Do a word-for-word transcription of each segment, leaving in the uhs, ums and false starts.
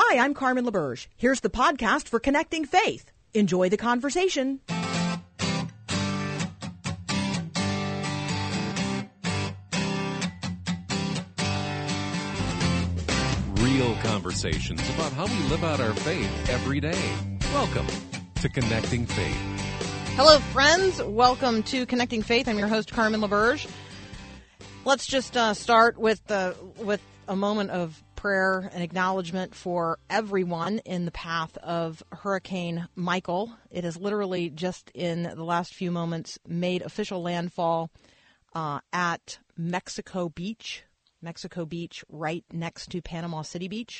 Hi, I'm Carmen LaBerge. Here's the podcast for Connecting Faith. Enjoy the conversation. Real conversations about how we live out our faith every day. Welcome to Connecting Faith. Hello, friends. Welcome to Connecting Faith. I'm your host, Carmen LaBerge. Let's just uh, start with uh, with a moment of prayer and acknowledgement for everyone in the path of Hurricane Michael. It has literally just in the last few moments made official landfall uh, at Mexico Beach, Mexico Beach, right next to Panama City Beach.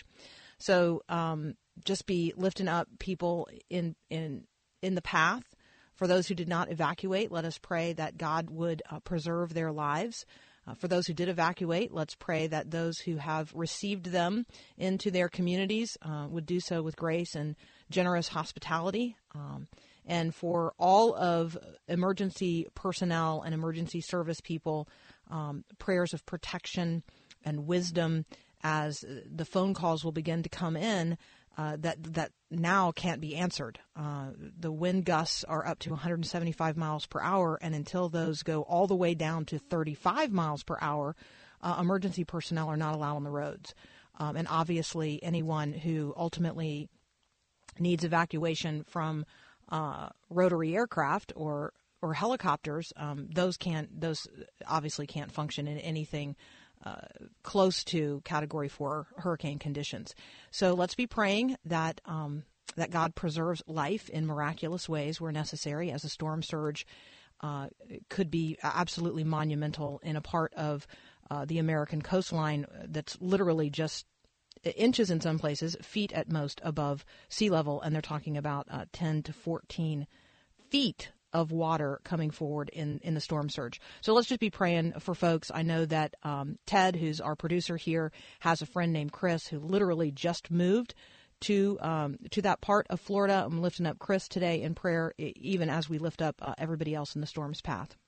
So um, just be lifting up people in in in the path. For those who did not evacuate, let us pray that God would uh, preserve their lives. Uh, for those who did evacuate, let's pray that those who have received them into their communities uh, would do so with grace and generous hospitality. Um, and for all of emergency personnel and emergency service people, um, prayers of protection and wisdom as the phone calls will begin to come in uh, that that now can't be answered. Uh, the wind gusts are up to one hundred seventy-five miles per hour, and until those go all the way down to thirty-five miles per hour, uh, emergency personnel are not allowed on the roads. Um, and obviously, anyone who ultimately needs evacuation from uh, rotary aircraft or or helicopters, um, those can't those obviously can't function in anything Uh, close to Category four hurricane conditions. So let's be praying that um, that God preserves life in miraculous ways where necessary, as a storm surge uh, could be absolutely monumental in a part of uh, the American coastline that's literally just inches in some places, feet at most above sea level, and they're talking about uh, ten to fourteen feet of water coming forward in, in the storm surge. So let's just be praying for folks. I know that um, Ted, who's our producer here, has a friend named Chris who literally just moved to um, to that part of Florida. I'm lifting up Chris today in prayer, even as we lift up uh, everybody else in the storm's path.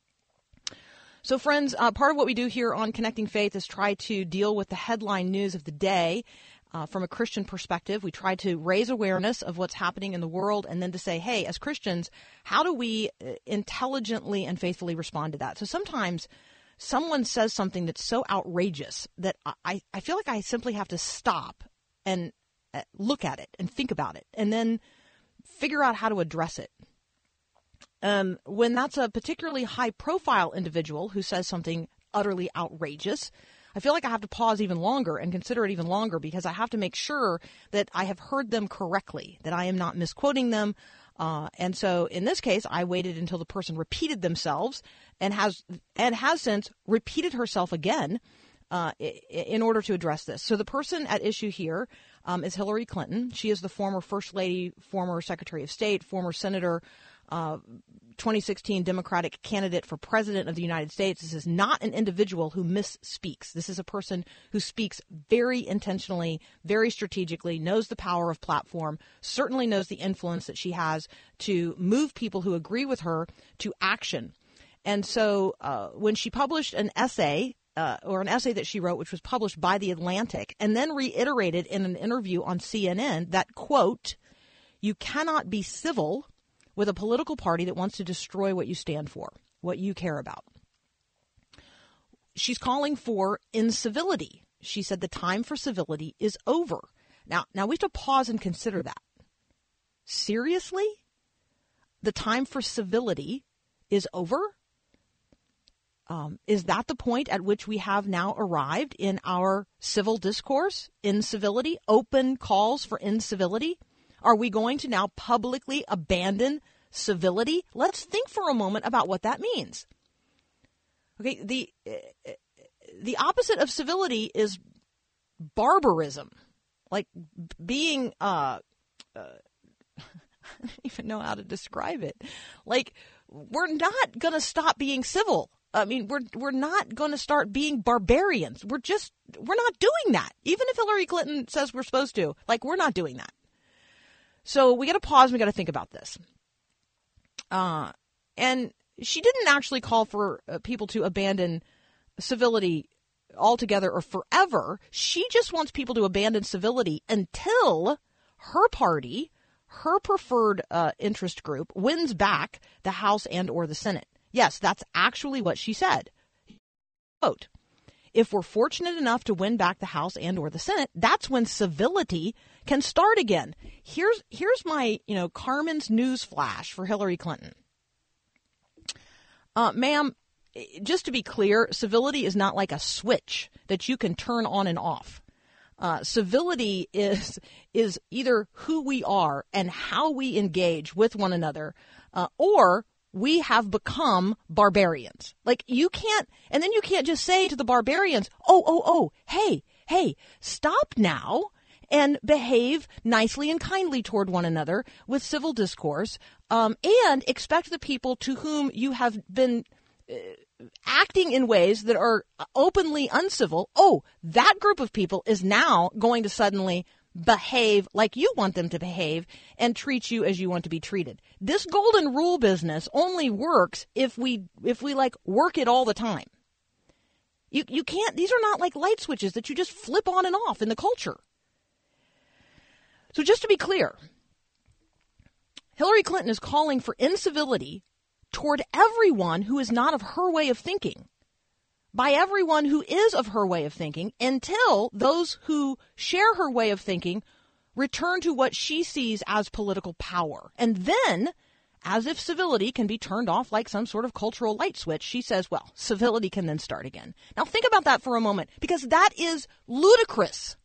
So friends, uh, part of what we do here on Connecting Faith is try to deal with the headline news of the day Uh, from a Christian perspective. We try to raise awareness of what's happening in the world and then to say, hey, as Christians, how do we intelligently and faithfully respond to that? So sometimes someone says something that's so outrageous that I, I feel like I simply have to stop and look at it and think about it and then figure out how to address it. Um, when that's a particularly high-profile individual who says something utterly outrageous, I feel like I have to pause even longer and consider it even longer because I have to make sure that I have heard them correctly, that I am not misquoting them. Uh, and so in this case, I waited until the person repeated themselves and has and has since repeated herself again uh, in order to address this. So the person at issue here um, is Hillary Clinton. She is the former First Lady, former Secretary of State, former Senator, uh, twenty sixteen Democratic candidate for President of the United States. This is not an individual who misspeaks. This is a person who speaks very intentionally, very strategically, knows the power of platform, certainly knows the influence that she has to move people who agree with her to action. And so uh, when she published an essay, uh, or an essay that she wrote, which was published by The Atlantic, and then reiterated in an interview on C N N that, quote, "You cannot be civil with a political party that wants to destroy what you stand for, what you care about." She's calling for incivility. She said the time for civility is over. Now, now we have to pause and consider that. Seriously? The time for civility is over? Um, is that the point at which we have now arrived in our civil discourse? Incivility? Open calls for incivility? Are we going to now publicly abandon civility? Let's think for a moment about what that means. Okay, the the opposite of civility is barbarism, like being. Uh, uh, I don't even know how to describe it. Like, we're not going to stop being civil. I mean, we're we're not going to start being barbarians. We're just we're not doing that. Even if Hillary Clinton says we're supposed to, like, we're not doing that. So we got to pause and we got to think about this. Uh, and she didn't actually call for uh, people to abandon civility altogether or forever. She just wants people to abandon civility until her party, her preferred uh, interest group, wins back the House and or the Senate. Yes, that's actually what she said. Quote, if we're fortunate enough to win back the House and or the Senate, that's when civility can start again. Here's here's my, you know, Carmen's news flash for Hillary Clinton. Uh, ma'am, just to be clear, civility is not like a switch that you can turn on and off. Uh, civility is is either who we are and how we engage with one another, uh, or we have become barbarians. Like, you can't, and then you can't just say to the barbarians, oh, oh, oh, hey, hey, stop now and behave nicely and kindly toward one another with civil discourse, um, and expect the people to whom you have been uh, acting in ways that are openly uncivil. Oh, that group of people is now going to suddenly behave like you want them to behave and treat you as you want to be treated. This golden rule business only works if we if we like work it all the time. You you can't, these are not like light switches that you just flip on and off in the culture. So just to be clear, Hillary Clinton is calling for incivility toward everyone who is not of her way of thinking, by everyone who is of her way of thinking, until those who share her way of thinking return to what she sees as political power. And then, as if civility can be turned off like some sort of cultural light switch, she says, well, civility can then start again. Now think about that for a moment, because that is ludicrous.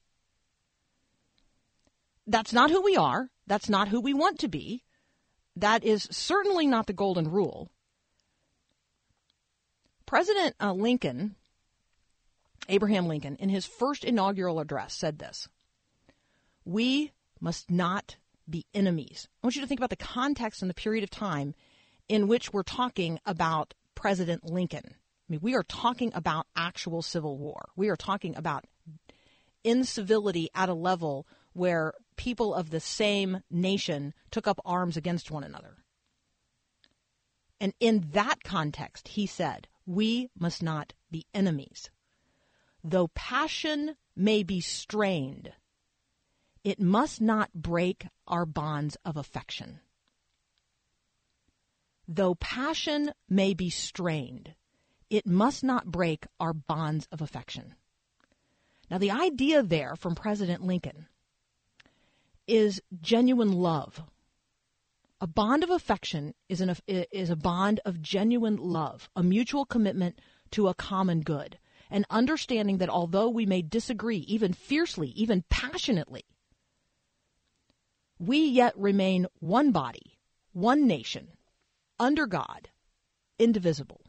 That's not who we are. That's not who we want to be. That is certainly not the golden rule. President uh, Lincoln, Abraham Lincoln, in his first inaugural address said this: we must not be enemies. I want you to think about the context and the period of time in which we're talking about President Lincoln. I mean, we are talking about actual civil war. We are talking about incivility at a level where people of the same nation took up arms against one another. And in that context, he said, we must not be enemies. Though passion may be strained, it must not break our bonds of affection. Though passion may be strained, it must not break our bonds of affection. Now, the idea there from President Lincoln is genuine love. A bond of affection is, an, is a bond of genuine love, a mutual commitment to a common good, an understanding that although we may disagree, even fiercely, even passionately, we yet remain one body, one nation, under God, indivisible.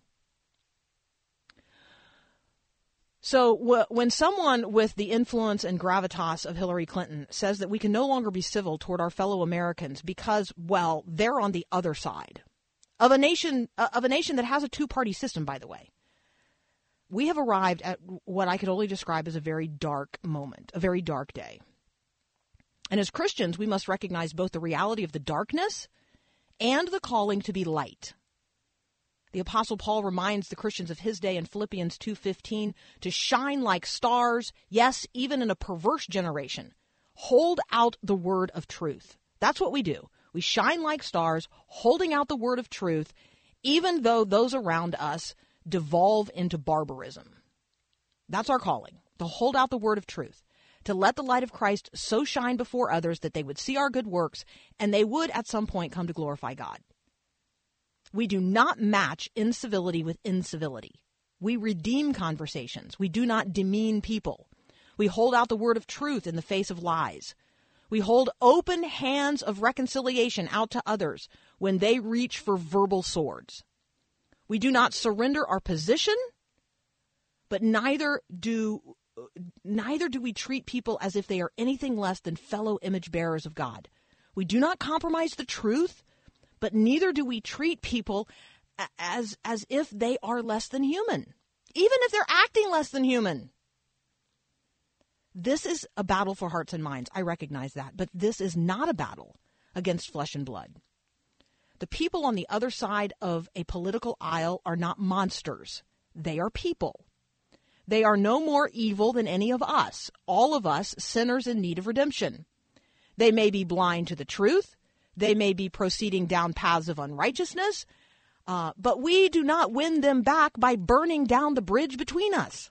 So w- when someone with the influence and gravitas of Hillary Clinton says that we can no longer be civil toward our fellow Americans because, well, they're on the other side of a nation uh, of a nation that has a two-party system, by the way, we have arrived at what I could only describe as a very dark moment, a very dark day. And as Christians, we must recognize both the reality of the darkness and the calling to be light. The Apostle Paul reminds the Christians of his day in Philippians two fifteen to shine like stars, yes, even in a perverse generation. Hold out the word of truth. That's what we do. We shine like stars, holding out the word of truth, even though those around us devolve into barbarism. That's our calling, to hold out the word of truth, to let the light of Christ so shine before others that they would see our good works and they would at some point come to glorify God. We do not match incivility with incivility. We redeem conversations. We do not demean people. We hold out the word of truth in the face of lies. We hold open hands of reconciliation out to others when they reach for verbal swords. We do not surrender our position, but neither do neither do we treat people as if they are anything less than fellow image bearers of God. We do not compromise the truth, but neither do we treat people as as if they are less than human, even if they're acting less than human. This is a battle for hearts and minds. I recognize that, but this is not a battle against flesh and blood. The people on the other side of a political aisle are not monsters. They are people. They are no more evil than any of us, all of us sinners in need of redemption. They may be blind to the truth. They may be proceeding down paths of unrighteousness, uh, but we do not win them back by burning down the bridge between us.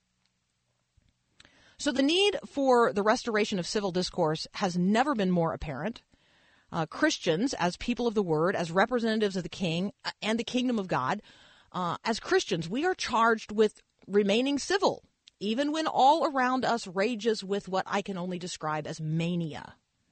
So the need for the restoration of civil discourse has never been more apparent. Uh, Christians, as people of the Word, as representatives of the King and the kingdom of God, uh, as Christians, we are charged with remaining civil, even when all around us rages with what I can only describe as mania.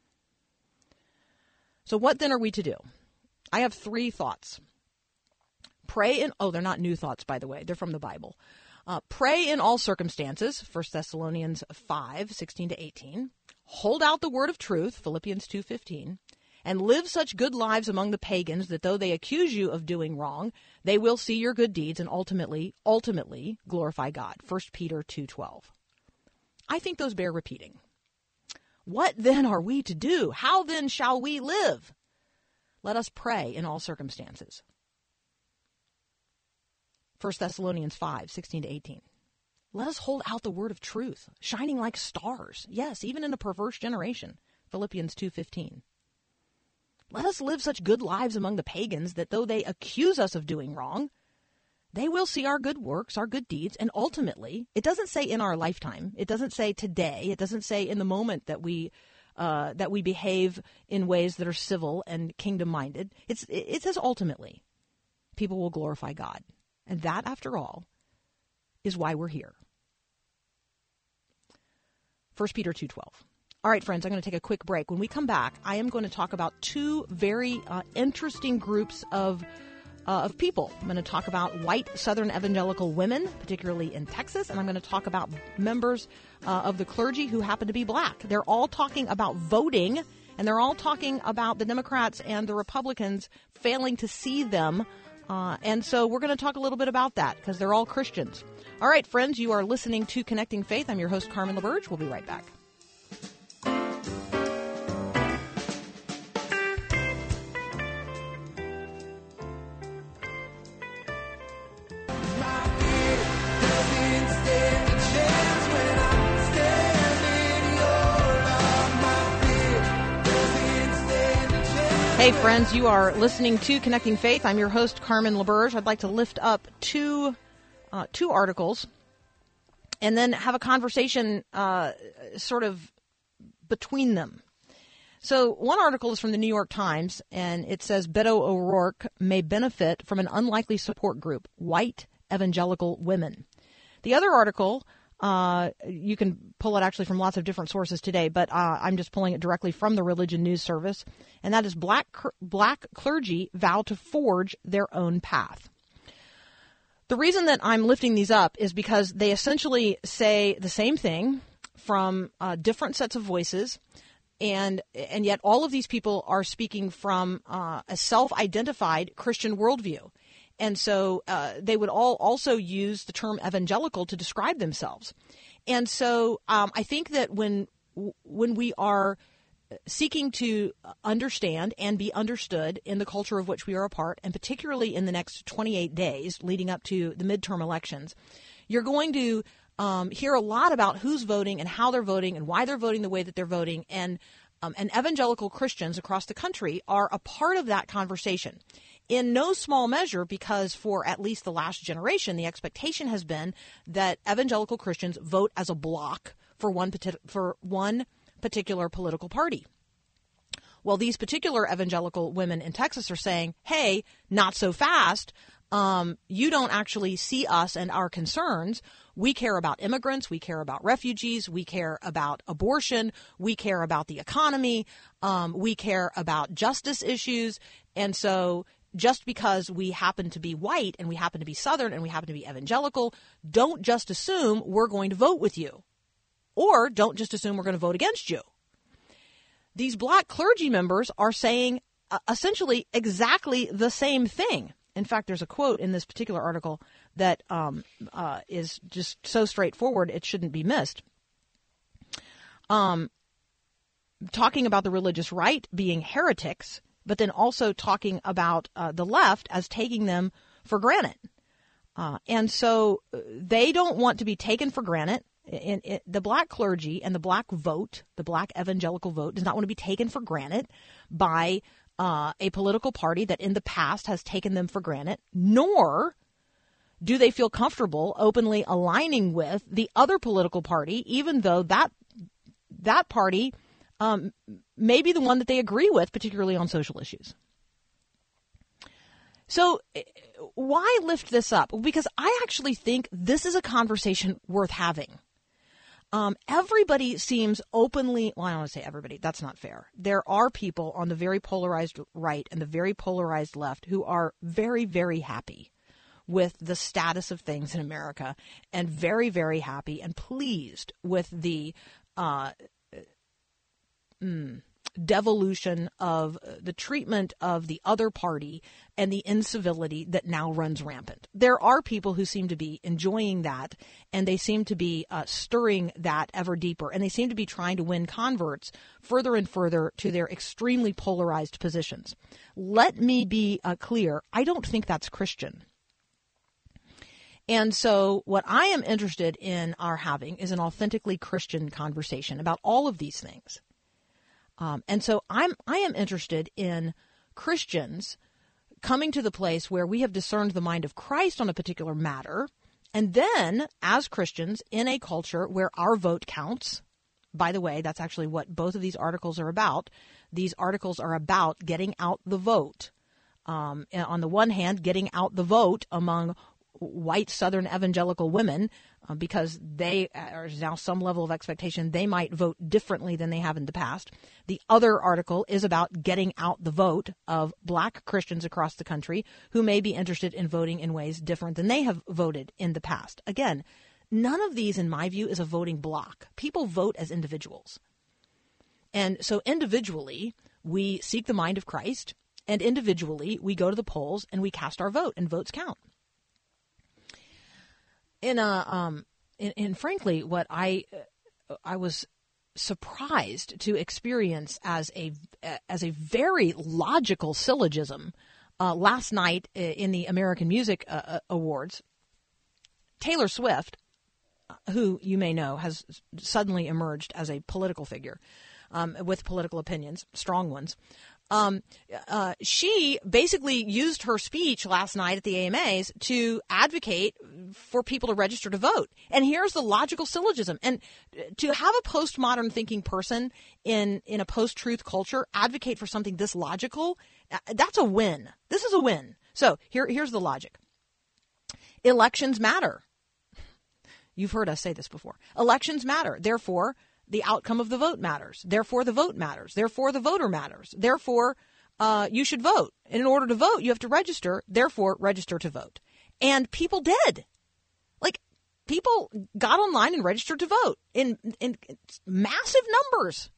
So what then are we to do? I have three thoughts. Pray in, oh, they're not new thoughts, by the way. They're from the Bible. Uh, pray in all circumstances, First Thessalonians five, sixteen to eighteen. Hold out the word of truth, Philippians two, fifteen. And live such good lives among the pagans that though they accuse you of doing wrong, they will see your good deeds and ultimately, ultimately glorify God. First Peter two, twelve. I think those bear repeating. What then are we to do? How then shall we live? Let us pray in all circumstances. First Thessalonians five, sixteen to eighteen. Let us hold out the word of truth, shining like stars. Yes, even in a perverse generation. Philippians two, fifteen. Let us live such good lives among the pagans that though they accuse us of doing wrong, they will see our good works, our good deeds, and ultimately, it doesn't say in our lifetime, it doesn't say today, it doesn't say in the moment that we uh, that we behave in ways that are civil and kingdom-minded. It's, it says ultimately, people will glorify God. And that, after all, is why we're here. First Peter two, twelve. All right, friends, I'm going to take a quick break. When we come back, I am going to talk about two very uh, interesting groups of uh, of people. I'm going to talk about white Southern evangelical women, particularly in Texas, and I'm going to talk about members uh, of the clergy who happen to be black. They're all talking about voting, and they're all talking about the Democrats and the Republicans failing to see them. Uh, and so we're going to talk a little bit about that because they're all Christians. All right, friends, you are listening to Connecting Faith. I'm your host, Carmen LaBerge. We'll be right back. Hey, friends, you are listening to Connecting Faith. I'm your host, Carmen LaBerge. I'd like to lift up two uh, two articles and then have a conversation uh, sort of between them. So one article is from the New York Times, and it says Beto O'Rourke may benefit from an unlikely support group, white evangelical women. The other article, uh, you can pull it actually from lots of different sources today, but uh, I'm just pulling it directly from the Religion News Service, and that is black black clergy vow to forge their own path. The reason that I'm lifting these up is because they essentially say the same thing from uh, different sets of voices, and and yet all of these people are speaking from uh, a self-identified Christian worldview. And so uh, they would all also use the term evangelical to describe themselves. And so um, I think that when when we are seeking to understand and be understood in the culture of which we are a part, and particularly in the next twenty-eight days leading up to the midterm elections, you're going to um, hear a lot about who's voting and how they're voting and why they're voting the way that they're voting. And, um, and evangelical Christians across the country are a part of that conversation. In no small measure, because for at least the last generation, the expectation has been that evangelical Christians vote as a block for one for one particular political party. Well, these particular evangelical women in Texas are saying, hey, not so fast. Um, you don't actually see us and our concerns. We care about immigrants. We care about refugees. We care about abortion. We care about the economy. Um, we care about justice issues. And so just because we happen to be white and we happen to be Southern and we happen to be evangelical, don't just assume we're going to vote with you. Or don't just assume we're going to vote against you. These black clergy members are saying uh, essentially exactly the same thing. In fact, there's a quote in this particular article that um, uh, is just so straightforward it shouldn't be missed. Um, talking about the religious right being heretics, but then also talking about uh, the left as taking them for granted. Uh, and so they don't want to be taken for granted. In, in, the black clergy and the black vote, the black evangelical vote, does not want to be taken for granted by uh, a political party that in the past has taken them for granted, nor do they feel comfortable openly aligning with the other political party, even though that that party um, may be the one that they agree with, particularly on social issues. So why lift this up? Because I actually think this is a conversation worth having. Um, everybody seems openly, well, I don't want to say everybody, that's not fair. There are people on the very polarized right and the very polarized left who are very, very happy with the status of things in America and very, very happy and pleased with the uh, mm, devolution of the treatment of the other party and the incivility that now runs rampant. There are people who seem to be enjoying that, and they seem to be uh, stirring that ever deeper, and they seem to be trying to win converts further and further to their extremely polarized positions. Let me be uh, clear. I don't think that's Christian. And so what I am interested in our having is an authentically Christian conversation about all of these things. Um, and so I'm I am interested in Christians coming to the place where we have discerned the mind of Christ on a particular matter, and then as Christians in a culture where our vote counts. By the way, that's actually what both of these articles are about. These articles are about getting out the vote. Um, on the one hand, getting out the vote among white Southern evangelical women, uh, because they are now some level of expectation they might vote differently than they have in the past. The other article is about getting out the vote of black Christians across the country who may be interested in voting in ways different than they have voted in the past. Again, none of these, in my view, is a voting block. People vote as individuals. And so individually, we seek the mind of Christ, and individually, we go to the polls and we cast our vote, and votes count. In a, um, in, in frankly, what I, uh, I was surprised to experience as a, as a very logical syllogism, uh, last night in the American Music uh, Awards, Taylor Swift, who you may know has suddenly emerged as a political figure, um, with political opinions, strong ones. Um, uh, she basically used her speech last night at the A M As to advocate for people to register to vote. And here's the logical syllogism. And to have a postmodern thinking person in, in a post-truth culture advocate for something this logical, that's a win. This is a win. So here, here's the logic. Elections matter. You've heard us say this before. Elections matter. Therefore, the outcome of the vote matters. Therefore, the vote matters. Therefore, the voter matters. Therefore, uh, you should vote. And in order to vote, you have to register. Therefore, register to vote. And people did. Like, people got online and registered to vote in, in massive numbers.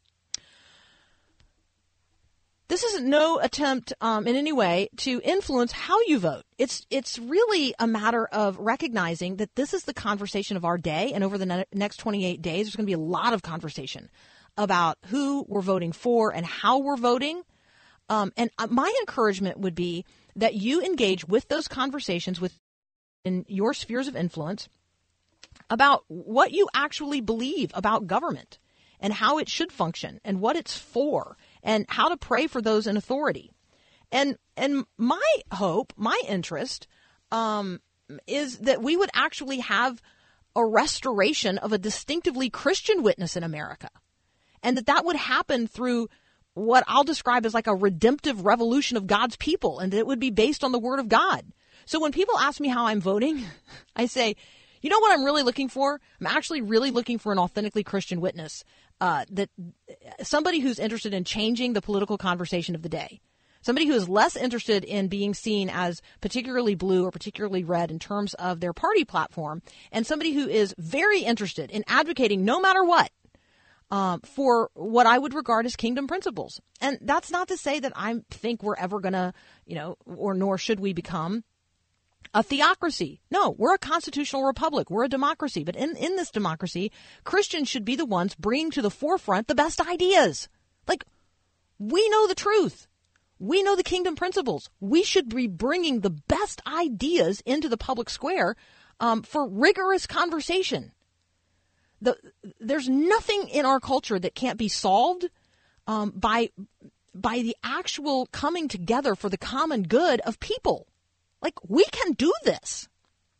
This is no attempt um, in any way to influence how you vote. It's it's really a matter of recognizing that this is the conversation of our day, and over the ne- next twenty-eight days, there's going to be a lot of conversation about who we're voting for and how we're voting. Um, and my encouragement would be that you engage with those conversations with in your spheres of influence about what you actually believe about government and how it should function and what it's for, and how to pray for those in authority. And and my hope, my interest, um, is that we would actually have a restoration of a distinctively Christian witness in America. And that that would happen through what I'll describe as like a redemptive revolution of God's people, and that it would be based on the Word of God. So when people ask me how I'm voting, I say, you know what I'm really looking for? I'm actually really looking for an authentically Christian witness, uh, that somebody who's interested in changing the political conversation of the day, somebody who is less interested in being seen as particularly blue or particularly red in terms of their party platform, and somebody who is very interested in advocating no matter what um, for what I would regard as kingdom principles. And that's not to say that I think we're ever going to, you know, or nor should we become a theocracy. No, we're a constitutional republic. We're a democracy. But in, in this democracy, Christians should be the ones bringing to the forefront the best ideas. Like, we know the truth. We know the kingdom principles. We should be bringing the best ideas into the public square um, for rigorous conversation. The, there's nothing in our culture that can't be solved um, by by the actual coming together for the common good of people. Like, we can do this.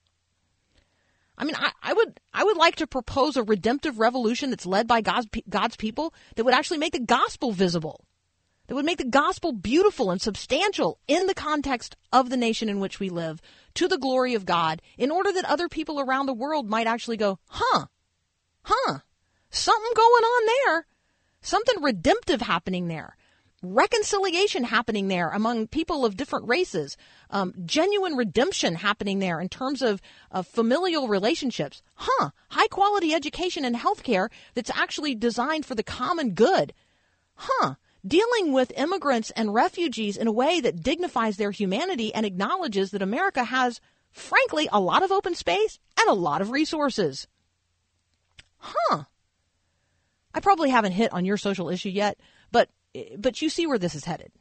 I mean, I, I would I would like to propose a redemptive revolution that's led by God's, God's people that would actually make the gospel visible, that would make the gospel beautiful and substantial in the context of the nation in which we live, to the glory of God, in order that other people around the world might actually go, huh, huh, something going on there, something redemptive happening there. Reconciliation happening there among people of different races, um, genuine redemption happening there in terms of, of familial relationships. Huh, high quality education and healthcare that's actually designed for the common good. Huh, dealing with immigrants and refugees in a way that dignifies their humanity and acknowledges that America has, frankly, a lot of open space and a lot of resources. Huh. I probably haven't hit on your social issue yet, but But you see where this is headed.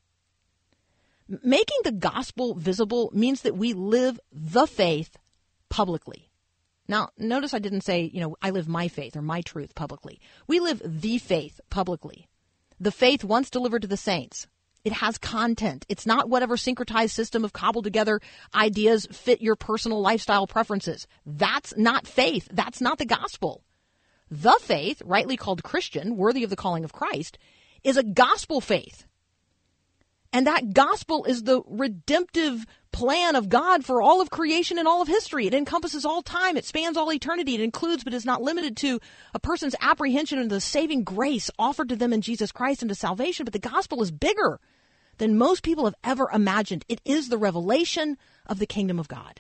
Making the gospel visible means that we live the faith publicly. Now, notice I didn't say, you know, I live my faith or my truth publicly. We live the faith publicly. The faith once delivered to the saints. It has content. It's not whatever syncretized system of cobbled together ideas fit your personal lifestyle preferences. That's not faith. That's not the gospel. The faith, rightly called Christian, worthy of the calling of Christ, is a gospel faith. And that gospel is the redemptive plan of God for all of creation and all of history. It encompasses all time. It spans all eternity. It includes, but is not limited to, a person's apprehension of the saving grace offered to them in Jesus Christ into salvation. But the gospel is bigger than most people have ever imagined. It is the revelation of the kingdom of God.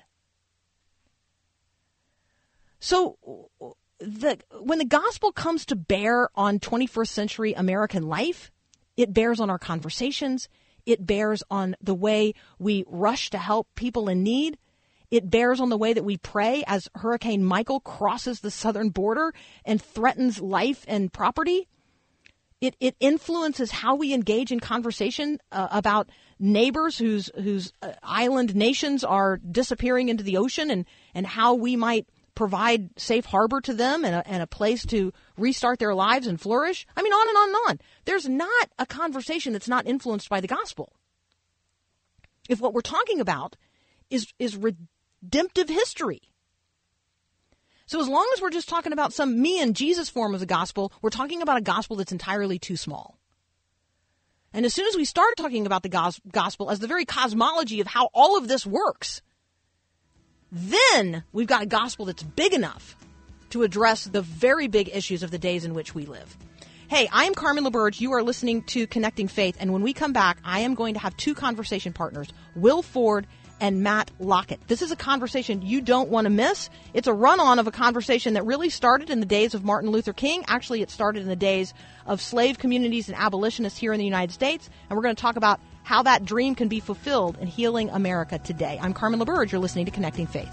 So The, when the gospel comes to bear on twenty-first century American life, it bears on our conversations. It bears on the way we rush to help people in need. It bears on the way that we pray as Hurricane Michael crosses the southern border and threatens life and property. It, it influences how we engage in conversation uh, about neighbors whose whose uh, island nations are disappearing into the ocean, and, and how we might provide safe harbor to them and a, and a place to restart their lives and flourish. I mean, on and on and on. There's not a conversation that's not influenced by the gospel. If what we're talking about is, is redemptive history. So as long as we're just talking about some me and Jesus form of the gospel, we're talking about a gospel that's entirely too small. And as soon as we start talking about the gos- gospel as the very cosmology of how all of this works, then we've got a gospel that's big enough to address the very big issues of the days in which we live. Hey, I'm Carmen LaBerge. You are listening to Connecting Faith. And when we come back, I am going to have two conversation partners, Will Ford and Matt Lockett. This is a conversation you don't want to miss. It's a run-on of a conversation that really started in the days of Martin Luther King. Actually, it started in the days of slave communities and abolitionists here in the United States. And we're going to talk about how that dream can be fulfilled in healing America today. I'm Carmen LaBerge. You're listening to Connecting Faith.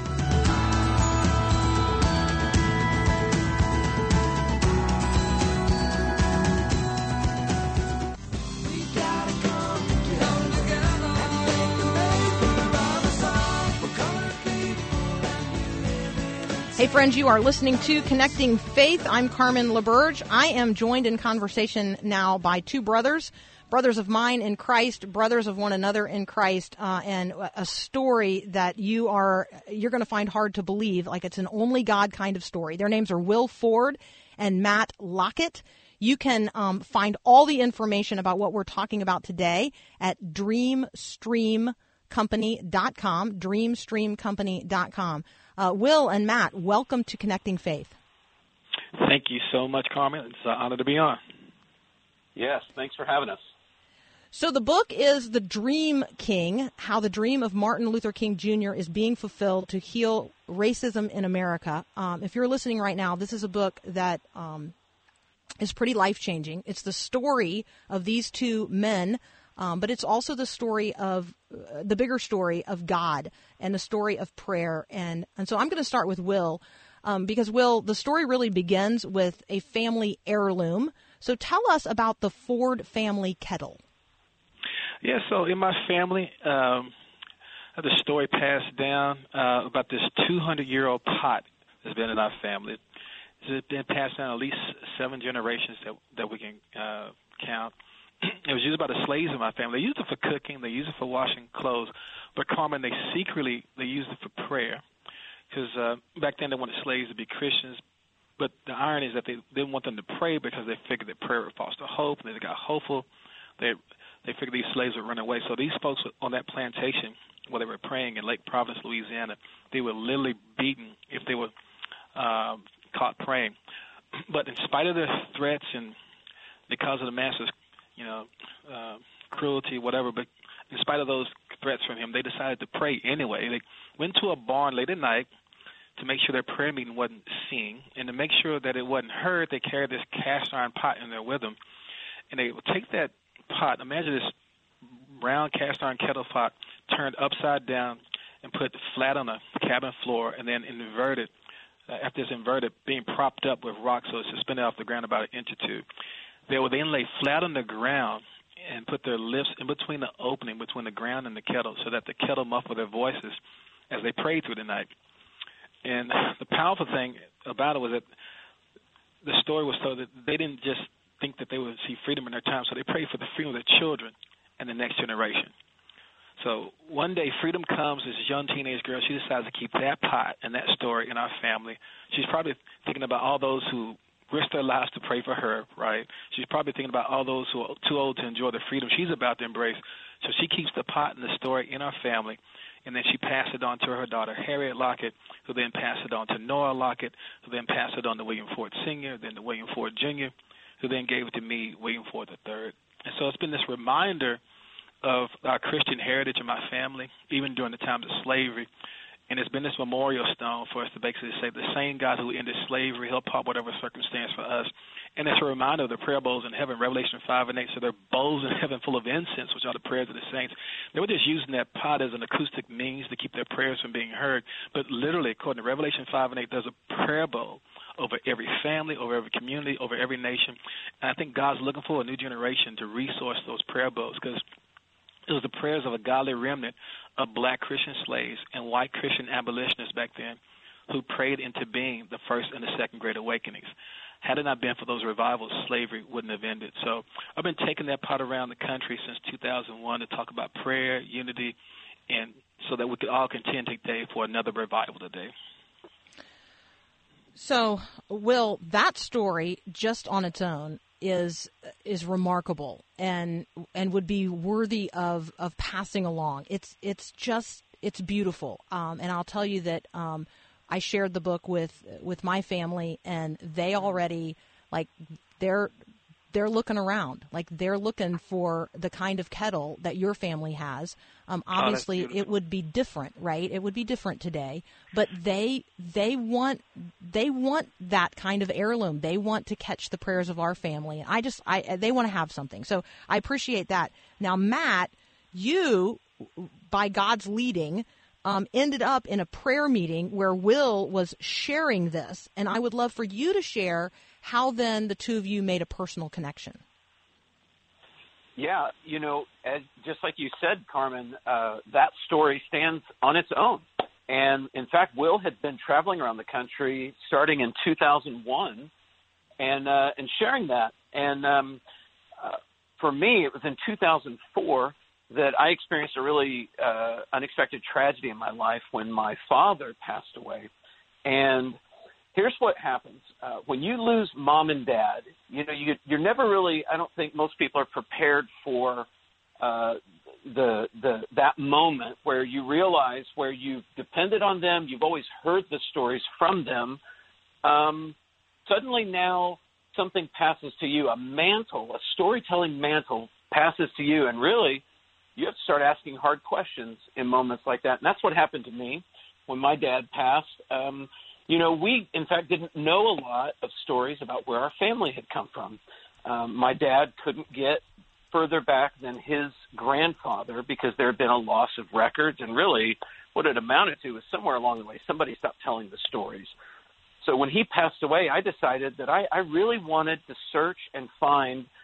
Hey, friends, you are listening to Connecting Faith. I'm Carmen LaBerge. I am joined in conversation now by two brothers, brothers of mine in Christ, brothers of one another in Christ, uh, and a story that you are, you're going to find hard to believe, like it's an only God kind of story. Their names are Will Ford and Matt Lockett. You can um, find all the information about what we're talking about today at dream stream company dot com, dream stream company dot com. Uh, Will and Matt, welcome to Connecting Faith. Thank you so much, Carmen. It's an honor to be on. Yes, thanks for having us. So the book is The Dream King, How the Dream of Martin Luther King Junior is Being Fulfilled to Heal Racism in America. Um, if you're listening right now, this is a book that um, is pretty life-changing. It's the story of these two men, Um, but it's also the story of, uh, the bigger story of God and the story of prayer. And, and so I'm going to start with Will, um, because, Will, the story really begins with a family heirloom. So tell us about the Ford family kettle. Yeah, so in my family, um, I had a story passed down uh, about this two hundred year old pot that's been in our family. It's been passed down at least seven generations that that we can uh, count. It was used by the slaves in my family. They used it for cooking. They used it for washing clothes. But, Carmen, they secretly, they used it for prayer. Because uh, back then they wanted slaves to be Christians. But the irony is that they didn't want them to pray because they figured that prayer would foster hope. And they got hopeful. They they figured these slaves would run away. So these folks on that plantation, where they were praying in Lake Providence, Louisiana, they were literally beaten if they were uh, caught praying. But in spite of the threats and because of the master's, you know, uh, cruelty, whatever, but in spite of those threats from him, they decided to pray anyway. They went to a barn late at night to make sure their prayer meeting wasn't seen, and to make sure that it wasn't heard, they carried this cast iron pot in there with them. And they would take that pot, imagine this round cast iron kettle pot turned upside down and put flat on the cabin floor, and then inverted, uh, after it's inverted, being propped up with rocks so it's suspended off the ground about an inch or two. They would then lay flat on the ground and put their lips in between the opening between the ground and the kettle so that the kettle muffled their voices as they prayed through the night. And the powerful thing about it was that the story was so that they didn't just think that they would see freedom in their time, so they prayed for the freedom of their children and the next generation. So one day freedom comes, this young teenage girl, she decides to keep that pot and that story in our family. She's probably thinking about all those who risk their lives to pray for her, right? She's probably thinking about all those who are too old to enjoy the freedom she's about to embrace. So she keeps the pot and the story in our family, and then she passed it on to her daughter, Harriet Lockett, who then passed it on to Noah Lockett, who then passed it on to William Ford Senior, then to William Ford Junior, who then gave it to me, William Ford the third. And so it's been this reminder of our Christian heritage in my family, even during the times of slavery. And it's been this memorial stone for us to basically say the same God who ended slavery, he'll pop whatever circumstance for us. And it's a reminder of the prayer bowls in heaven, Revelation five and eight. So they're bowls in heaven full of incense, which are the prayers of the saints. They were just using that pot as an acoustic means to keep their prayers from being heard. But literally, according to Revelation five and eight, there's a prayer bowl over every family, over every community, over every nation. And I think God's looking for a new generation to resource those prayer bowls, because it was the prayers of a godly remnant of black Christian slaves and white Christian abolitionists back then who prayed into being the first and the second great awakenings. Had it not been for those revivals, slavery wouldn't have ended. So I've been taking that pot around the country since two thousand one to talk about prayer, unity, and so that we could all contend today for another revival today. So, Will, that story just on its own is is remarkable and and would be worthy of, of passing along. It's it's just it's beautiful. Um, and I'll tell you that um, I shared the book with with my family, and they already like they're they're looking around, like they're looking for the kind of kettle that your family has. Um, obviously, oh, it would be different, right? It would be different today, but they they want they want that kind of heirloom. They want to catch the prayers of our family. I just I they want to have something. So I appreciate that. Now, Matt, you, by God's leading, um, ended up in a prayer meeting where Will was sharing this, and I would love for you to share how then the two of you made a personal connection. Yeah, you know, as, just like you said, Carmen, uh, that story stands on its own. And, in fact, Will had been traveling around the country starting in two thousand one and uh, and sharing that. And um, uh, for me, it was in two thousand four that I experienced a really uh, unexpected tragedy in my life when my father passed away. And here's what happens. Uh, when you lose mom and dad, you know, you, you're never really, I don't think most people are prepared for uh, the the that moment where you realize where you've depended on them, you've always heard the stories from them. Um, suddenly now something passes to you, a mantle, a storytelling mantle passes to you, and really you have to start asking hard questions in moments like that. And that's what happened to me when my dad passed. Um, You know, we, in fact, didn't know a lot of stories about where our family had come from. Um, my dad couldn't get further back than his grandfather because there had been a loss of records, and really what it amounted to was somewhere along the way somebody stopped telling the stories. So when he passed away, I decided that I, I really wanted to search and find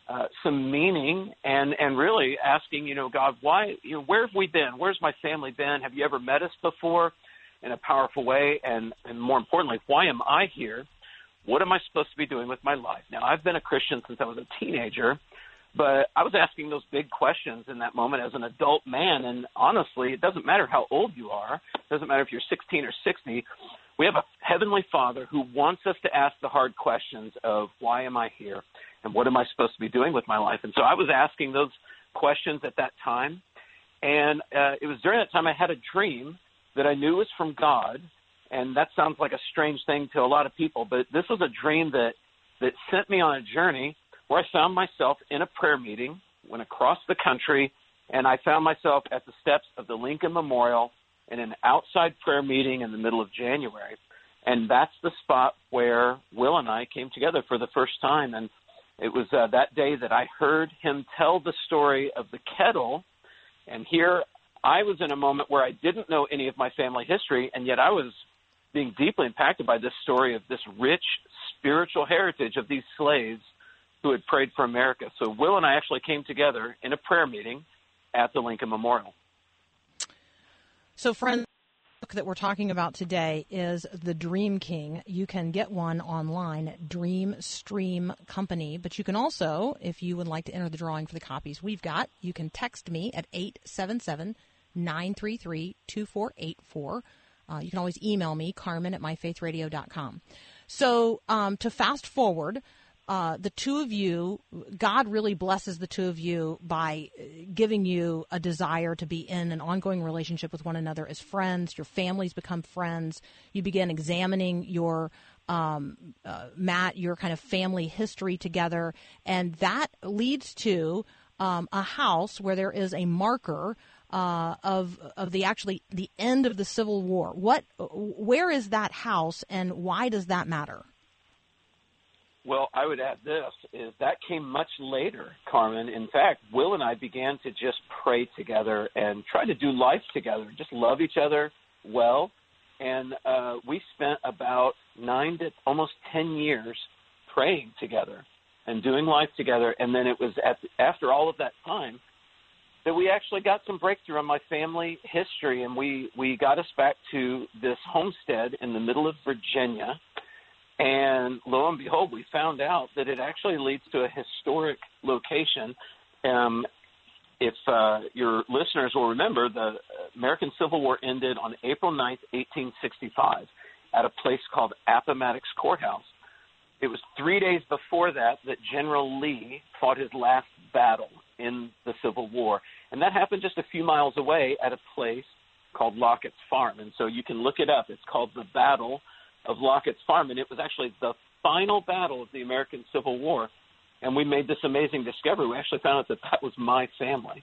uh, some meaning and, and really asking, you know, God, why, you know, where have we been? Where's my family been? Have you ever met us before in a powerful way? And, and more importantly, why am I here? What am I supposed to be doing with my life? Now, I've been a Christian since I was a teenager, but I was asking those big questions in that moment as an adult man. And honestly, it doesn't matter how old you are. It doesn't matter if you're sixteen or sixty. We have a heavenly Father who wants us to ask the hard questions of why am I here and what am I supposed to be doing with my life? And so I was asking those questions at that time. And uh, it was during that time I had a dream that I knew was from God. And that sounds like a strange thing to a lot of people, but this was a dream that, that sent me on a journey where I found myself in a prayer meeting, went across the country, and I found myself at the steps of the Lincoln Memorial in an outside prayer meeting in the middle of January. And that's the spot where Will and I came together for the first time. And it was uh, that day that I heard him tell the story of the kettle. And here I was in a moment where I didn't know any of my family history, and yet I was being deeply impacted by this story of this rich spiritual heritage of these slaves who had prayed for America. So Will and I actually came together in a prayer meeting at the Lincoln Memorial. So, friends, the book that we're talking about today is The Dream King. You can get one online, Dream Stream Company. But you can also, if you would like to enter the drawing for the copies we've got, you can text me at eight seven seven, nine three three, two four eight four. Uh, you can always email me, Carmen at my faith radio dot com. So um, to fast forward, uh, the two of you, God really blesses the two of you by giving you a desire to be in an ongoing relationship with one another as friends. Your families become friends. You begin examining your, um, uh, Matt, your kind of family history together. And that leads to um, a house where there is a marker Uh, of of the actually the end of the Civil War. What, where is that house, and why does that matter? Well, I would add this, is that came much later, Carmen. In fact, Will and I began to just pray together and try to do life together, just love each other well. And uh, we spent about nine to almost ten years praying together and doing life together. And then it was at, after all of that time that we actually got some breakthrough on my family history, and we, we got us back to this homestead in the middle of Virginia. And lo and behold, we found out that it actually leads to a historic location. Um, if uh, your listeners will remember, the American Civil War ended on April ninth, eighteen sixty-five, at a place called Appomattox Courthouse. It was three days before that that General Lee fought his last battle in the Civil War. And that happened just a few miles away at a place called Lockett's Farm. And so you can look it up. It's called the Battle of Lockett's Farm. And it was actually the final battle of the American Civil War. And we made this amazing discovery. We actually found out that that was my family.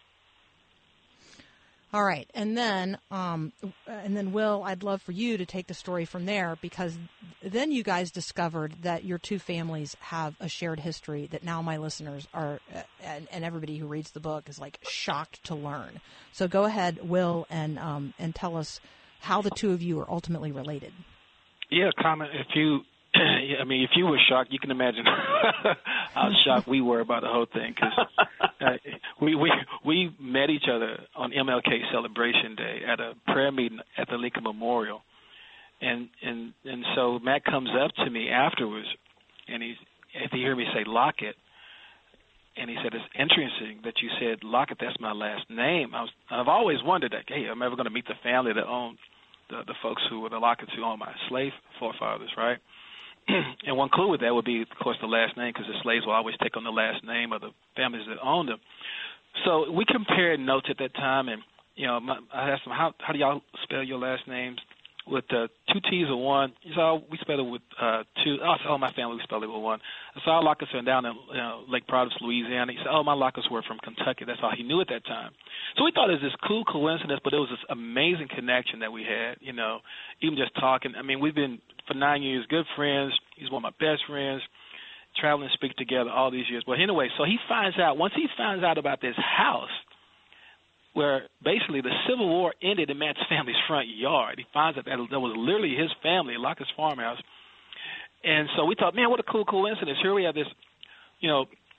All right, and then, um, and then, Will, I'd love for you to take the story from there, because then you guys discovered that your two families have a shared history that now my listeners are, and, and everybody who reads the book is like shocked to learn. So go ahead, Will, and um, and tell us how the two of you are ultimately related. Yeah, comment. If you, I mean, if you were shocked, you can imagine how shocked we were about the whole thing, because uh, we we we met each other on M L K Celebration Day at a prayer meeting at the Lincoln Memorial, and and and so Matt comes up to me afterwards, and he's if he heard me say Lockett, and he said, "It's interesting that you said Lockett. That's my last name." I was I've always wondered that, hey, I'm ever going to meet the family that owned the the folks who were the Locketts who owned my slave forefathers, right? And one clue with that would be, of course, the last name, because the slaves will always take on the last name of the families that owned them. So we compared notes at that time, and you know, my, I asked them, how how do y'all spell your last names? With uh, two T's or one? He said, oh, we spell it with uh, two. Oh, so, oh, my family, we spell it with one. So our Locketts are down in you know, Lake Providence, Louisiana. He said, oh, my Locketts were from Kentucky. That's all he knew at that time. So we thought it was this cool coincidence, but it was this amazing connection that we had, you know, even just talking. I mean, we've been, for nine years, good friends. He's one of my best friends, traveling and speak together all these years. But anyway, so he finds out, once he finds out about this house, where basically the Civil War ended in Matt's family's front yard. He finds out that that was literally his family, Lockett's farmhouse. And so we thought, man, what a cool coincidence. Here we have this, you know,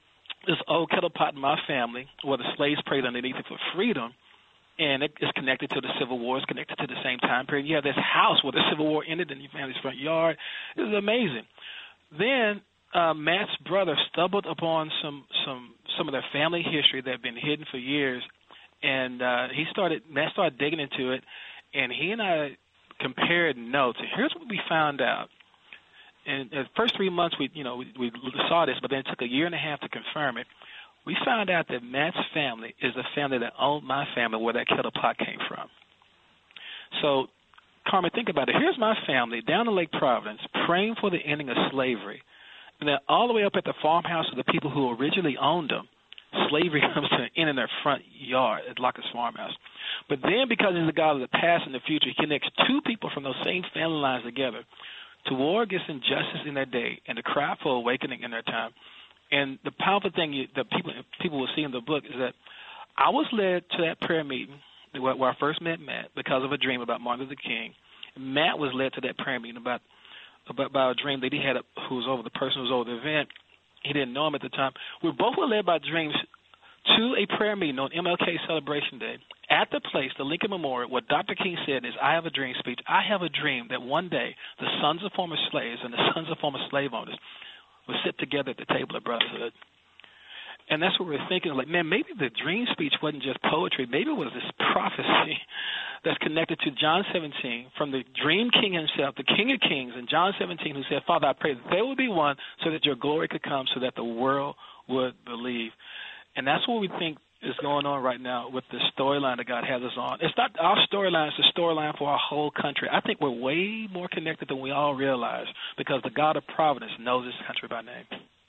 this old kettle pot in my family where the slaves prayed underneath it for freedom, and it is connected to the Civil War. It's connected to the same time period. You have this house where the Civil War ended in your family's front yard. It was amazing. Then uh, Matt's brother stumbled upon some some some of their family history that had been hidden for years, and uh, he started Matt started digging into it, and he and I compared notes. And here's what we found out. In the first three months, we you know we, we saw this, but then it took a year and a half to confirm it. We found out that Matt's family is the family that owned my family, where that kettle pot came from. So, Carmen, think about it. Here's my family down in Lake Providence praying for the ending of slavery. And then all the way up at the farmhouse of the people who originally owned them, slavery comes to an end in their front yard at Lockett's farmhouse. But then, because he's the God of the past and the future, he connects two people from those same family lines together to war against injustice in their day and to cry for awakening in their time. And the powerful thing you, that people people will see in the book is that I was led to that prayer meeting where, where I first met Matt because of a dream about Martin Luther King. Matt was led to that prayer meeting about about, about a dream that he had who was over the person who was over the event. He didn't know him at the time. We both were led by dreams to a prayer meeting on M L K Celebration Day at the place, the Lincoln Memorial, what Doctor King said is, I have a dream speech. I have a dream that one day the sons of former slaves and the sons of former slave owners will sit together at the table of brotherhood. And that's what we're thinking, like, man, maybe the dream speech wasn't just poetry. Maybe it was this prophecy that's connected to John seventeen from the dream king himself, the King of Kings, in John seventeen, who said, Father, I pray that they will be one so that your glory could come, so that the world would believe. And that's what we think is going on right now with the storyline that God has us on. It's not our storyline, it's the storyline for our whole country. I think we're way more connected than we all realize because the God of Providence knows this country by name.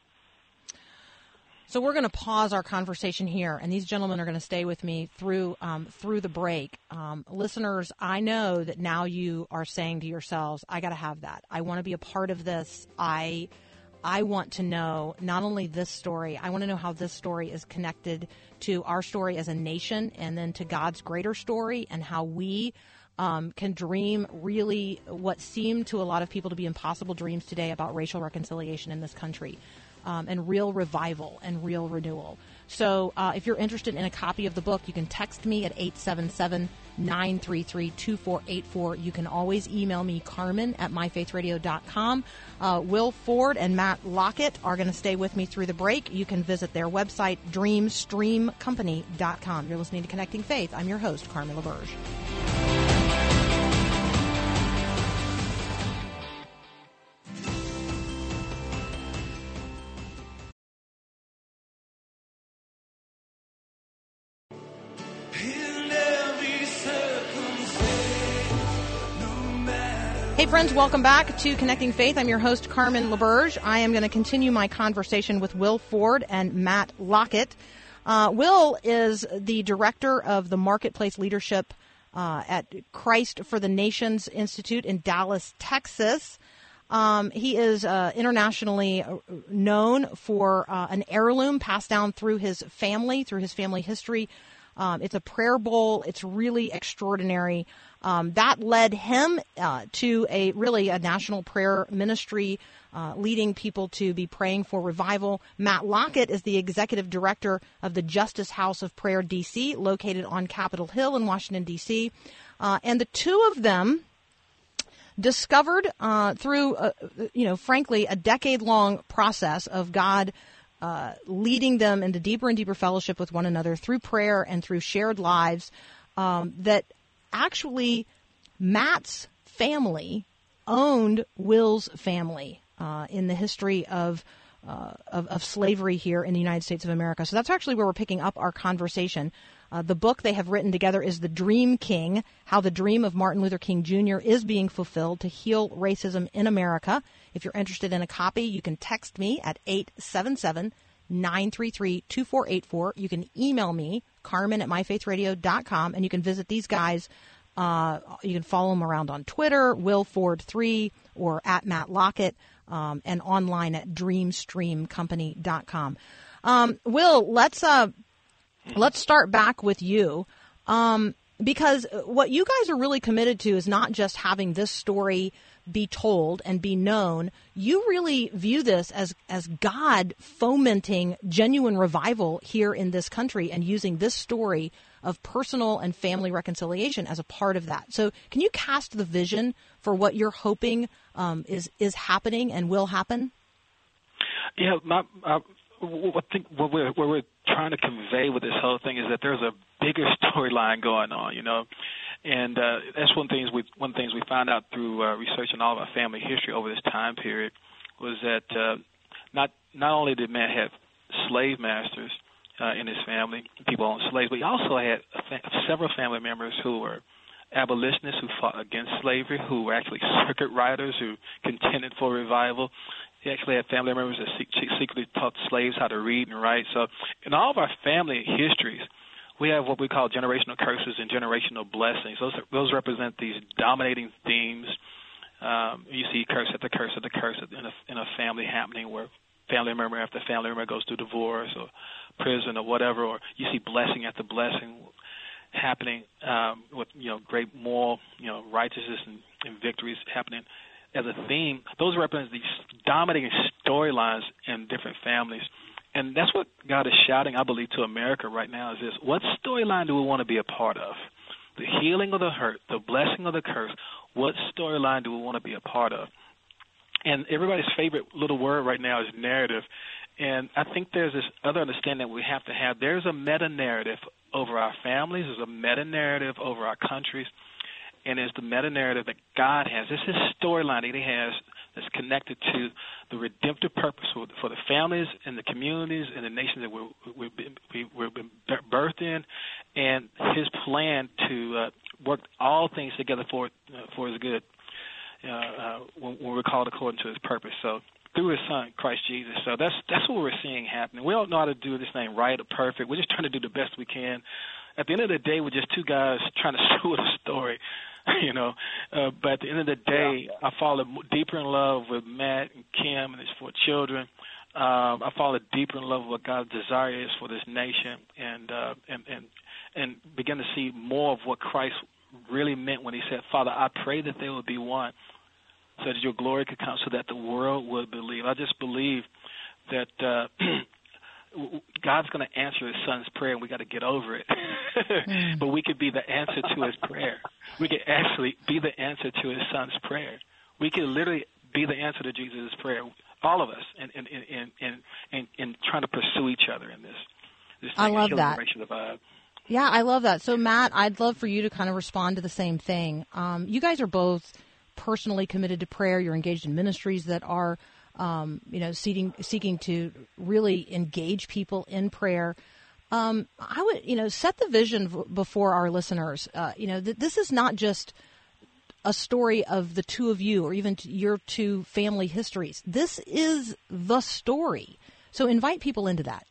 So we're going to pause our conversation here, and these gentlemen are going to stay with me through um, through the break. Um, listeners, I know that now you are saying to yourselves, I got to have that. I want to be a part of this. I I want to know not only this story, I want to know how this story is connected to our story as a nation and then to God's greater story, and how we um, can dream really what seem to a lot of people to be impossible dreams today about racial reconciliation in this country. Um, and real revival and real renewal. So uh, if you're interested in a copy of the book, you can text me at eight seven seven, nine three three, two four eight four. You can always email me, Carmen at my faith radio dot com. Uh, Will Ford and Matt Lockett are going to stay with me through the break. You can visit their website, dream stream company dot com. You're listening to Connecting Faith. I'm your host, Carmen LaBerge. Hey, friends, welcome back to Connecting Faith. I'm your host, Carmen LaBerge. I am going to continue my conversation with Will Ford and Matt Lockett. Uh, Will is the director of the Marketplace Leadership uh, at Christ for the Nations Institute in Dallas, Texas. Um, he is uh, internationally known for uh, an heirloom passed down through his family, through his family history. Um, it's a prayer bowl. It's really extraordinary. Um, that led him uh, to a really a national prayer ministry, uh, leading people to be praying for revival. Matt Lockett is the executive director of the Justice House of Prayer D C, located on Capitol Hill in Washington, D C. Uh, and the two of them discovered uh, through, uh, you know, frankly, a decade-long process of God Uh, leading them into deeper and deeper fellowship with one another through prayer and through shared lives, um, that actually Matt's family owned Will's family uh, in the history of, uh, of of slavery here in the United States of America. So that's actually where we're picking up our conversation. Uh, the book they have written together is The Dream King, How the Dream of Martin Luther King Junior is Being Fulfilled to Heal Racism in America. If you're interested in a copy, you can text me at eight seven seven, nine three three, two four eight four. You can email me, Carmen at my faith radio dot com, and you can visit these guys. Uh, you can follow them around on Twitter, Will Ford three, or at Matt Lockett, um, and online at dream stream company dot com. Um, Will, let's uh, let's start back with you, um, because what you guys are really committed to is not just having this story be told and be known. You really view this as, as God fomenting genuine revival here in this country and using this story of personal and family reconciliation as a part of that. So can you cast the vision for what you're hoping um, is, is happening and will happen? Yeah, my, I, I think what we're, what we're trying to convey with this whole thing is that there's a bigger storyline going on, you know. And uh, that's one thing we one of the things we found out through uh, researching all of our family history over this time period was that uh, not not only did man have slave masters uh, in his family, people owned slaves, but he also had a fa- several family members who were abolitionists who fought against slavery, who were actually circuit riders who contended for revival. He actually had family members that secretly taught slaves how to read and write. So in all of our family histories, we have what we call generational curses and generational blessings. Those those represent these dominating themes. Um, you see curse after curse after curse in a, in a family happening where family member after family member goes through divorce or prison or whatever, or you see blessing after blessing happening um, with, you know, great moral, you know, righteousness and, and victories happening as a theme. Those represent these dominating storylines in different families. And that's what God is shouting, I believe, to America right now is this: what storyline do we want to be a part of? The healing or the hurt, the blessing or the curse, what storyline do we want to be a part of? And everybody's favorite little word right now is narrative. And I think there's this other understanding that we have to have. There's a meta-narrative over our families. There's a meta-narrative over our countries. And it's the meta-narrative that God has. This is a storyline that he has that's connected to the redemptive purpose for, for the families and the communities and the nations that we're, we've, been, we've been birthed in, and his plan to uh, work all things together for, uh, for his good uh, uh, when, when we're called according to his purpose. So through his son, Christ Jesus. So that's that's what we're seeing happening. We don't know how to do this thing right or perfect. We're just trying to do the best we can. At the end of the day, we're just two guys trying to show a story, you know. Uh, but at the end of the day, I fall deeper in love with Matt and Kim and his four children. Um, I fall deeper in love with what God's desire is for this nation, and uh, and and and begin to see more of what Christ really meant when he said, "Father, I pray that they will be one, so that your glory could come, so that the world would believe." I just believe that uh, God's going to answer his son's prayer, and we got to get over it. mm. But we could be the answer to his prayer. We could actually be the answer to his son's prayer. We could literally be the answer to Jesus' prayer, all of us, in in in in, in, in trying to pursue each other in this. this I love that. Of, yeah, I love that. So, Matt, I'd love for you to kind of respond to the same thing. Um, you guys are both personally committed to prayer. You're engaged in ministries that are, um, you know, seeking, seeking to really engage people in prayer. Um, I would, you know, set the vision v- before our listeners. Uh, you know, th- this is not just a story of the two of you or even t- your two family histories. This is the story. So invite people into that.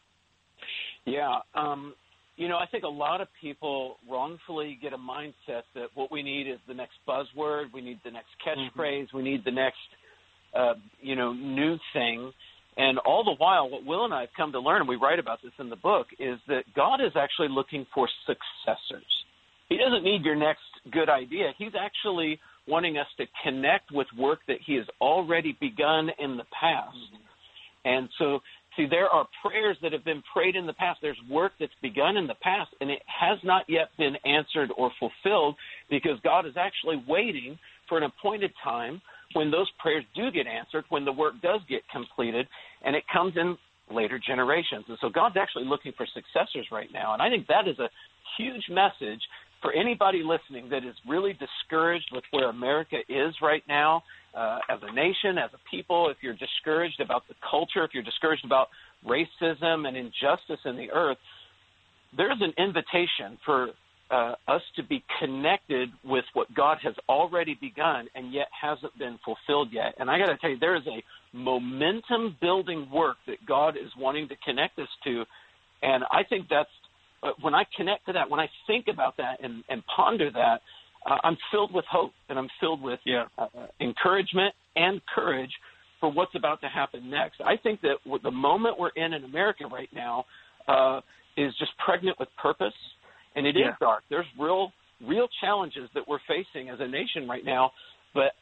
Yeah. Um, you know, I think a lot of people wrongfully get a mindset that what we need is the next buzzword, we need the next catchphrase, mm-hmm. we need the next, uh, you know, new thing. And all the while, what Will and I have come to learn, and we write about this in the book, is that God is actually looking for successors. He doesn't need your next good idea. He's actually wanting us to connect with work that he has already begun in the past. Mm-hmm. And so, see, there are prayers that have been prayed in the past. There's work that's begun in the past, and it has not yet been answered or fulfilled because God is actually waiting for an appointed time when those prayers do get answered, when the work does get completed, and it comes in later generations. And so God's actually looking for successors right now. And I think that is a huge message for anybody listening that is really discouraged with where America is right now, uh, as a nation, as a people. If you're discouraged about the culture, if you're discouraged about racism and injustice in the earth, there's an invitation for uh, us to be connected with what God has already begun and yet hasn't been fulfilled yet. And I got to tell you, there is a momentum-building work that God is wanting to connect us to, and I think that's uh, when I connect to that, when I think about that and, and ponder that, uh, I'm filled with hope and I'm filled with yeah. uh, encouragement and courage for what's about to happen next. I think that the moment we're in in America right now uh, is just pregnant with purpose, and it yeah. is dark. There's real, real challenges that we're facing as a nation right now, but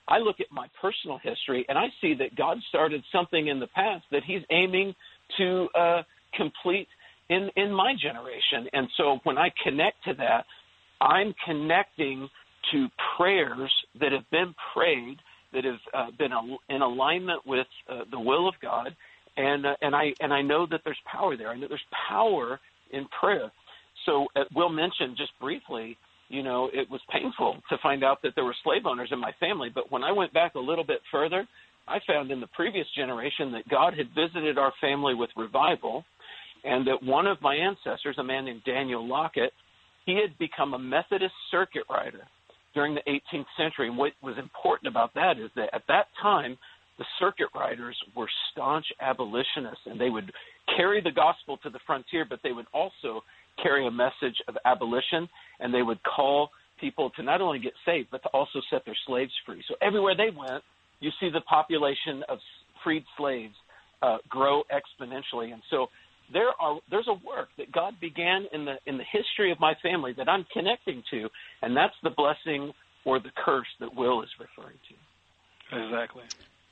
I look at my personal history, and I see that God started something in the past that he's aiming to uh, complete in, in my generation. And so when I connect to that, I'm connecting to prayers that have been prayed, that have uh, been in alignment with uh, the will of God, and uh, and I and I know that there's power there. I know there's power in prayer. So uh, Will mentioned just briefly, you know, it was painful to find out that there were slave owners in my family. But when I went back a little bit further, I found in the previous generation that God had visited our family with revival, and that one of my ancestors, a man named Daniel Lockett, he had become a Methodist circuit rider during the eighteenth century. And what was important about that is that at that time, the circuit riders were staunch abolitionists, and they would carry the gospel to the frontier, but they would also carry a message of abolition, and they would call people to not only get saved, but to also set their slaves free. So everywhere they went, you see the population of freed slaves uh, grow exponentially. And so there are there's a work that God began in the in the history of my family that I'm connecting to, and that's the blessing or the curse that Will is referring to. Exactly.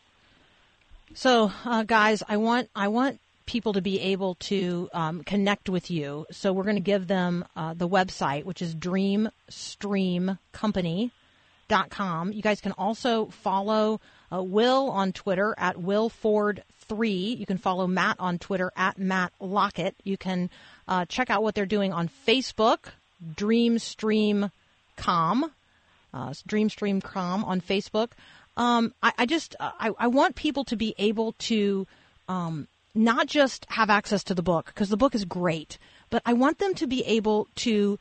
So, uh, guys, I want I want people to be able to um, connect with you. So we're going to give them uh, the website, which is dream stream company dot com. You guys can also follow uh, Will on Twitter at Will Ford three. You can follow Matt on Twitter at Matt Lockett. You can uh, check out what they're doing on Facebook, DreamStream dot com, uh, DreamStream dot com on Facebook. Um, I, I just I, I want people to be able to um, not just have access to the book, because the book is great, but I want them to be able to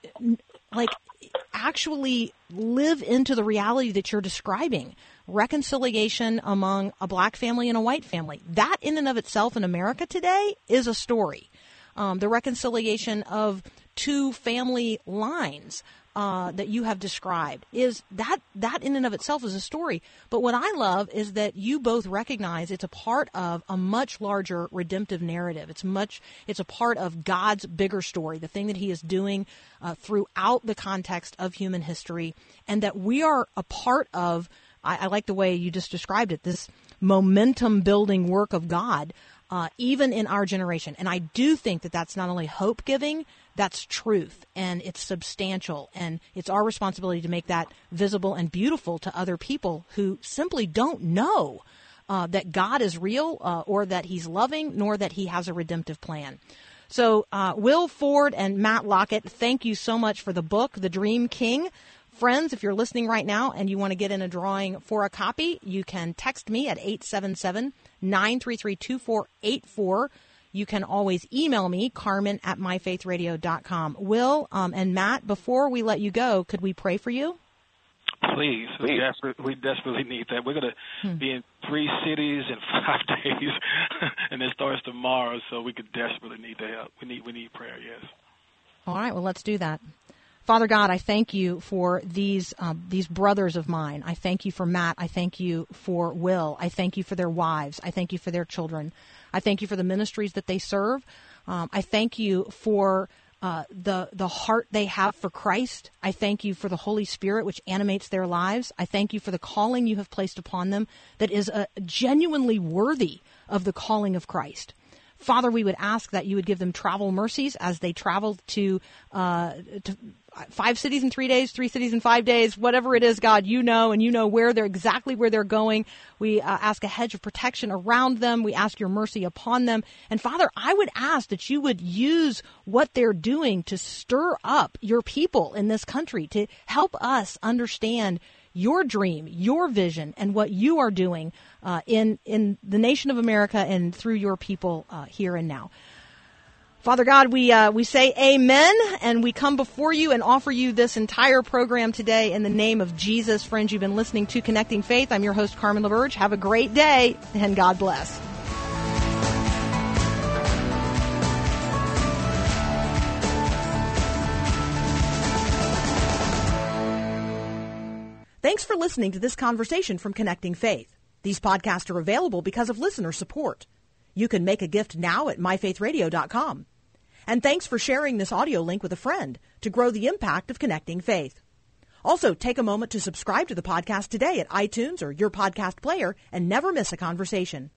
like actually live into the reality that you're describing. Reconciliation among a black family and a white family. That in and of itself in America today is a story. Um, the reconciliation of two family lines uh, that you have described is that that in and of itself is a story. But what I love is that you both recognize it's a part of a much larger redemptive narrative. It's much. It's a part of God's bigger story, the thing that he is doing uh, throughout the context of human history, and that we are a part of. I, I like the way you just described it, this momentum-building work of God, uh, even in our generation. And I do think that that's not only hope-giving, that's truth, and it's substantial, and it's our responsibility to make that visible and beautiful to other people who simply don't know uh, that God is real uh, or that he's loving, nor that he has a redemptive plan. So uh, Will Ford and Matt Lockett, thank you so much for the book, The Dream King. Friends, if you're listening right now and you want to get in a drawing for a copy, you can text me at eight seven seven, nine three three, two four eight four. You can always email me, Carmen at my faith radio dot com. Will um, and Matt, before we let you go, could we pray for you? Please. We, desperate, we desperately need that. We're going to hmm. be in three cities in five days, and it starts tomorrow, so we could desperately need the help. We need, we need prayer, yes. All right, well, let's do that. Father God, I thank you for these um, these brothers of mine. I thank you for Matt. I thank you for Will. I thank you for their wives. I thank you for their children. I thank you for the ministries that they serve. Um, I thank you for uh, the the heart they have for Christ. I thank you for the Holy Spirit, which animates their lives. I thank you for the calling you have placed upon them that is uh, genuinely worthy of the calling of Christ. Father, we would ask that you would give them travel mercies as they travel to, uh, to five cities in three days, three cities in five days, whatever it is, God, you know, and you know where they're exactly where they're going. We uh, ask a hedge of protection around them. We ask your mercy upon them. And Father, I would ask that you would use what they're doing to stir up your people in this country, to help us understand your dream, your vision, and what you are doing uh, in in the nation of America and through your people uh, here and now. Father God, we uh, we say amen, and we come before you and offer you this entire program today in the name of Jesus. Friends, you've been listening to Connecting Faith. I'm your host, Carmen LaBerge. Have a great day, and God bless. Thanks for listening to this conversation from Connecting Faith. These podcasts are available because of listener support. You can make a gift now at my faith radio dot com. And thanks for sharing this audio link with a friend to grow the impact of Connecting Faith. Also, take a moment to subscribe to the podcast today at iTunes or your podcast player and never miss a conversation.